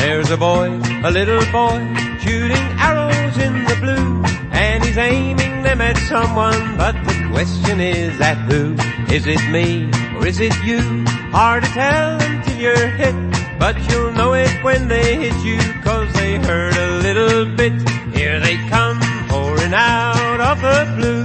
There's a little boy, shooting arrows in the blue, and he's aiming them at someone, but the question is at who? Is it me, or is it you? Hard to tell until you're hit, but you'll know it when they hit you, 'cause they hurt a little bit. Here they come, pouring out of the blue.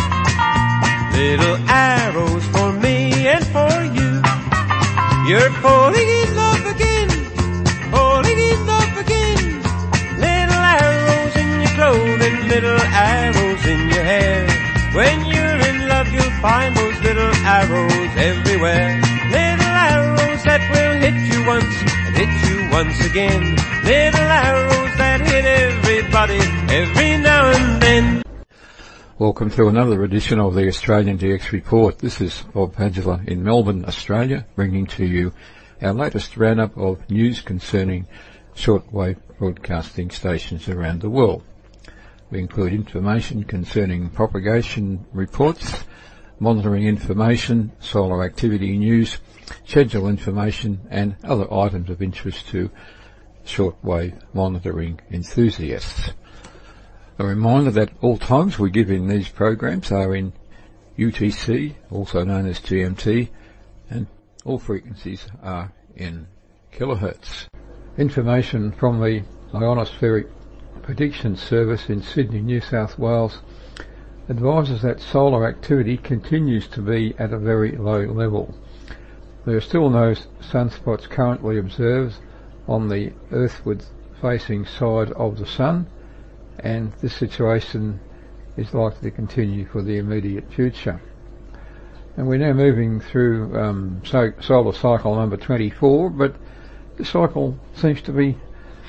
Little arrows for me and for you. You're falling in love again, falling in love again. Little arrows in your clothing, little arrows in your hair. When you're in love you'll find those little arrows everywhere. Little arrows that will hit you once and hit you once again. Little arrows that hit everybody every now and then. Welcome to another edition of the Australian DX Report. This is Bob Padula in Melbourne, Australia, bringing to you our latest roundup of news concerning shortwave broadcasting stations around the world. We include information concerning propagation reports, monitoring information, solar activity news, schedule information and other items of interest to shortwave monitoring enthusiasts. A reminder that all times we give in these programs are in UTC, also known as GMT, and all frequencies are in kilohertz. Information from the Ionospheric Prediction Service in Sydney, New South Wales advises that solar activity continues to be at a very low level. There are still no sunspots currently observed on the earthward facing side of the Sun, and this situation is likely to continue for the immediate future. And we're now moving through solar cycle number 24, but the cycle seems to be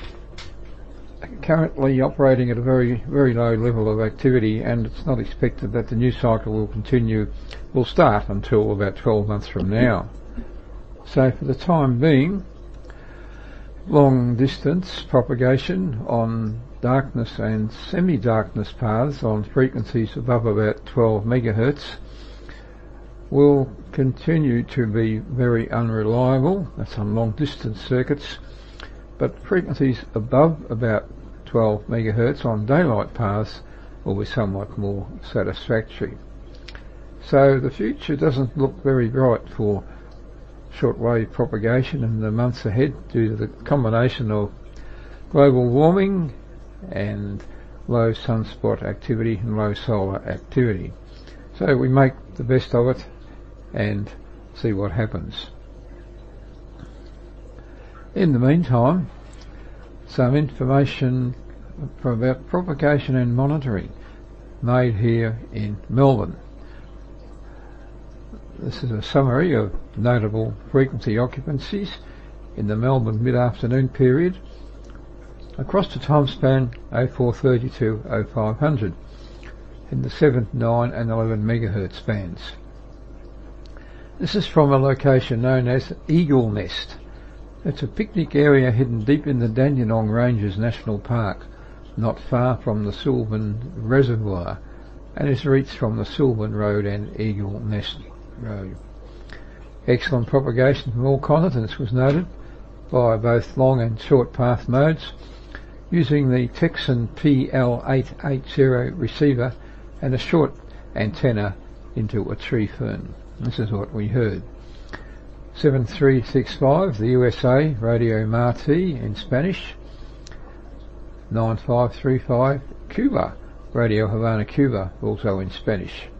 currently operating at a very, very low level of activity, and it's not expected that the new cycle will start until about 12 months from now. So for the time being, long distance propagation on darkness and semi-darkness paths on frequencies above about 12 megahertz will continue to be very unreliable. That's on long distance circuits, but frequencies above about 12 megahertz on daylight paths will be somewhat more satisfactory. So the future doesn't look very bright for shortwave propagation in the months ahead due to the combination of global warming and low sunspot activity and low solar activity. So we make the best of it and see what happens. In the meantime, some information about propagation and monitoring made here in Melbourne. This is a summary of notable frequency occupancies in the Melbourne mid-afternoon period across the time span 0430 to 0500 in the 7, 9 and 11 megahertz bands. This is from a location known as Eagle Nest. It's a picnic area hidden deep in the Dandenong Ranges National Park, not far from the Sylvan Reservoir, and is reached from the Sylvan Road and Eagle Nest Road. Excellent propagation from all continents was noted by both long and short path modes using the Texan PL880 receiver and a short antenna into a tree fern. This is what we heard. 7365, the USA, Radio Marti in Spanish. 9535, Cuba, Radio Havana, Cuba, also in Spanish.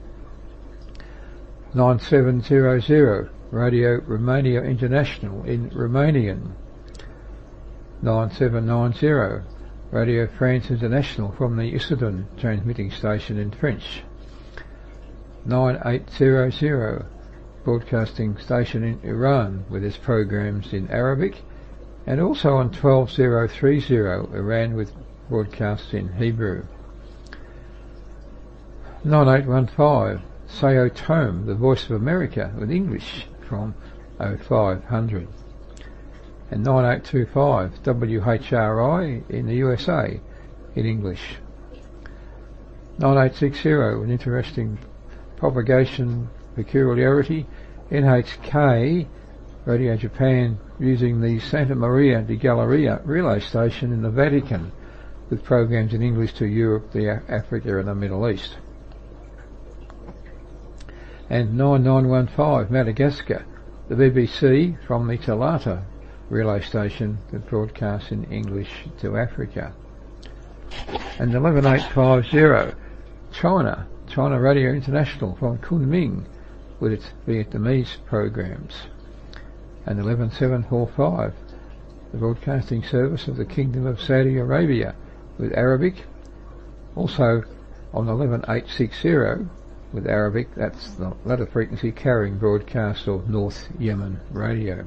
9700, Radio Romania International in Romanian. 9790, Radio France International from the Issoudun transmitting station in French. 9800, broadcasting station in Iran with its programs in Arabic, and also on 12030, Iran with broadcasts in Hebrew. 9815, Sao Tome, the Voice of America with English from 0500. And 9825, WHRI in the USA in English. 9860, an interesting propagation peculiarity, NHK Radio Japan using the Santa Maria di Galleria relay station in the Vatican with programs in English to Europe, Africa and the Middle East. And 9915 Madagascar, the BBC from the Talata relay station that broadcasts in English to Africa. And 11850 China Radio International from Kunming with its Vietnamese programs. And 11745 the broadcasting service of the Kingdom of Saudi Arabia with Arabic. Also on 11860 with Arabic, that's the latter frequency carrying broadcast of North Yemen Radio.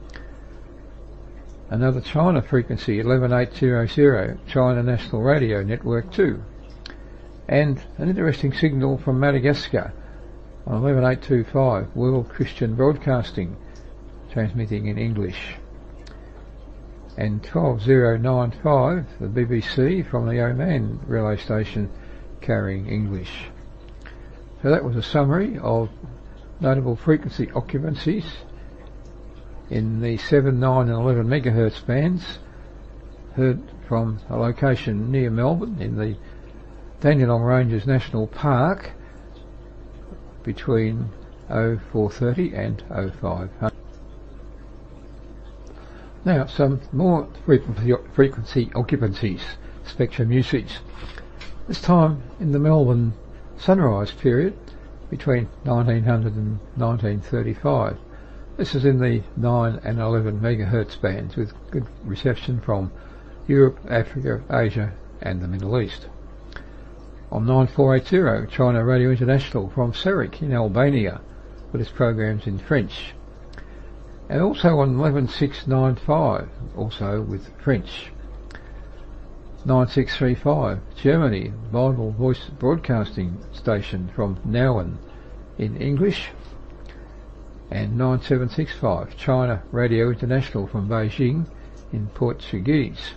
Another China frequency, 11800, China National Radio Network 2. And an interesting signal from Madagascar on 11825, World Christian Broadcasting, transmitting in English. And 12095, the BBC from the Oman relay station carrying English. So that was a summary of notable frequency occupancies in the 7, 9 and 11 megahertz bands, heard from a location near Melbourne in the Dandenong Ranges National Park between 0430 and 0500. Now some more frequency occupancies, spectrum usage. This time in the Melbourne sunrise period between 1900 and 1935. This is in the 9 and 11 megahertz bands with good reception from Europe, Africa, Asia and the Middle East. On 9480 China Radio International from Serik in Albania with its programs in French. And also on 11695 also with French. 9635 Germany Bible Voice Broadcasting Station from Nauen in English. And 9765 China Radio International from Beijing in Portuguese.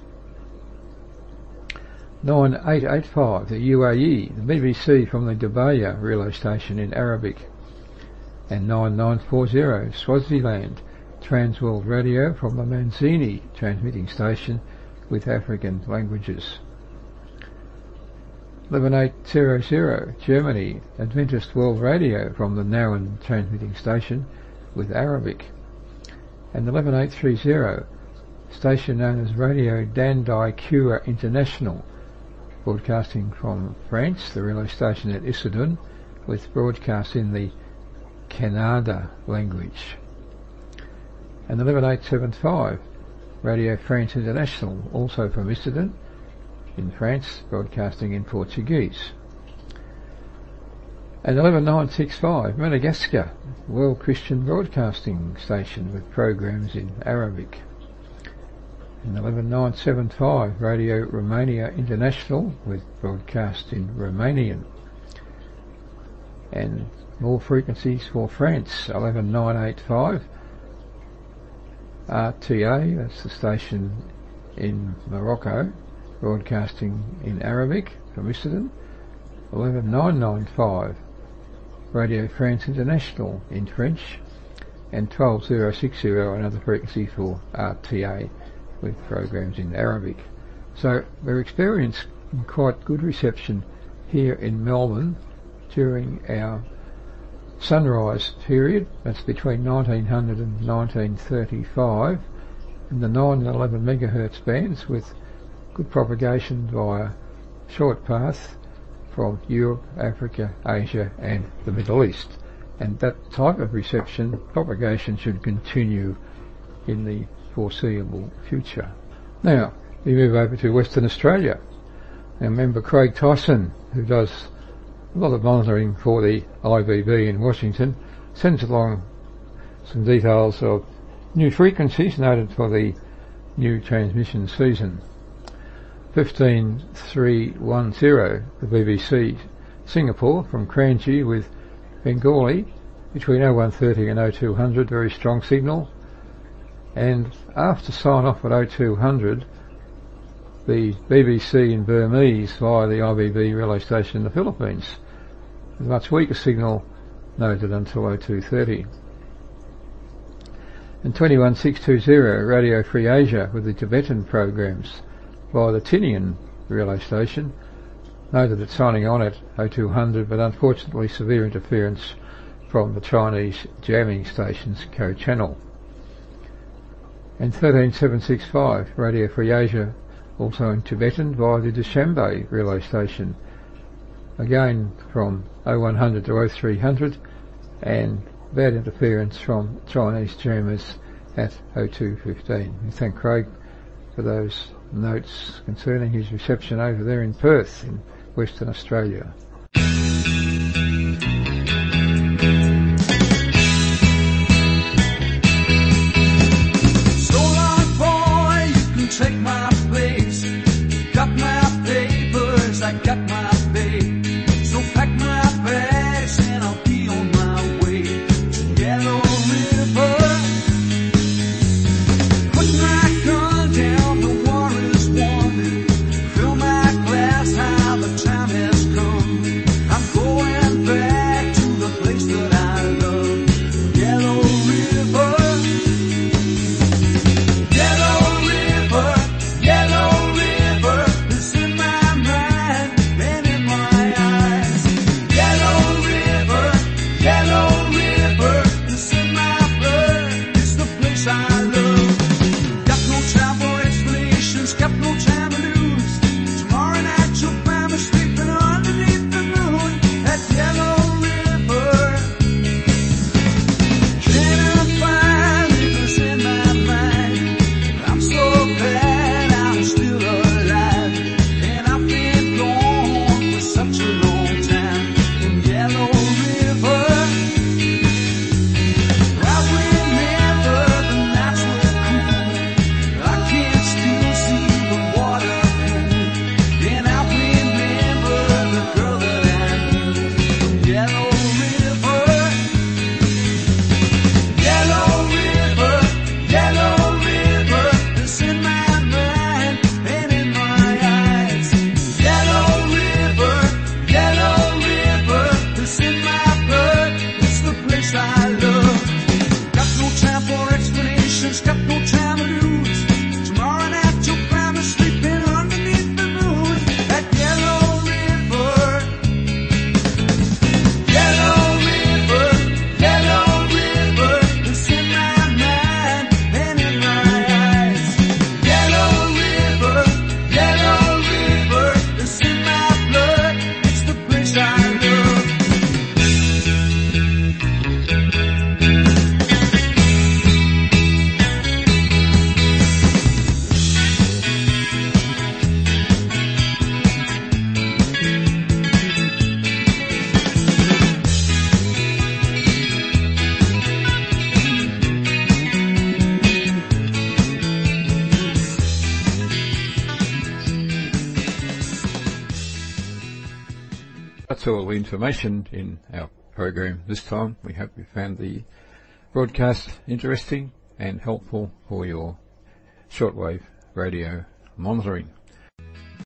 9885 the UAE, the BBC from the Dubaya relay station in Arabic. And 9940 Swaziland Transworld Radio from the Manzini transmitting station with African languages. 11800 Germany Adventist World Radio from the Nauen transmitting station with Arabic. And 11830 station known as Radio Dandai Cure International, broadcasting from France, the relay station at Issoudun with broadcasts in the Kannada language. And 11875 Radio France International, also from Issoudun in France, broadcasting in Portuguese. And 11965 Madagascar World Christian Broadcasting Station with programs in Arabic. And 11975 Radio Romania International with broadcast in Romanian. And more frequencies for France, 11985 RTA, that's the station in Morocco, broadcasting in Arabic from Issoudun. 11995 Radio France International in French. And 12060 another frequency for RTA with programs in Arabic. So we're experiencing quite good reception here in Melbourne during our sunrise period, that's between 1900 and 1935, in the 9 and 11 megahertz bands with good propagation via short path from Europe, Africa, Asia and the Middle East. And that type of reception, propagation, should continue in the foreseeable future. Now, we move over to Western Australia. Our member Craig Tyson, who does a lot of monitoring for the IBB in Washington, sends along some details of new frequencies noted for the new transmission season. 15310, the BBC Singapore from Kranji with Bengali between 0130 and 0200, very strong signal. And after sign off at 0200, the BBC in Burmese via the IBB relay station in the Philippines, with a much weaker signal noted until 0230. And 21620 Radio Free Asia with the Tibetan programs via the Tinian relay station. Noted it's signing on at 0200, but unfortunately severe interference from the Chinese jamming station's co-channel. And 13765 Radio Free Asia also in Tibetan via the Dushanbe relay station, again from 0100 to 0300, and bad interference from Chinese jammers at 0215. We thank Craig for those notes concerning his reception over there in Perth in Western Australia. So long, boy, you can take my place. Got my papers, I got my pay. So pack my bags and I'll be on my way to Yellow River. Put my gun down, the war is won. Fill my glass high, the time has come. I'm going back to the place that I love, Yellow River. Yellow River, Yellow River is in my mind and in my eyes. Yellow River is in my blood. It's the place I love. Got no time for explanations, got no time to lose. Tomorrow night you'll find me sleeping underneath the moon at Yellow River. Can I find rivers in my mind? I'm so glad I'm still alive, and I've been gone for such a long time in Yellow River. I remember the nights were cool. I can still see the water pool, and I remember the girl that I knew from Yellow River. Yellow River is in my mind and in my eyes. Yellow River is in my blood. It's the place I love. Got no time for explanations, got no time to lose. Tomorrow night you'll find me sleeping underneath the moon at Yellow River. Yellow River is in my mind and in my eyes. Yellow River is in my blood. It's the place I love. That's all the information in our program this time. We hope you found the broadcast interesting and helpful for your shortwave radio monitoring.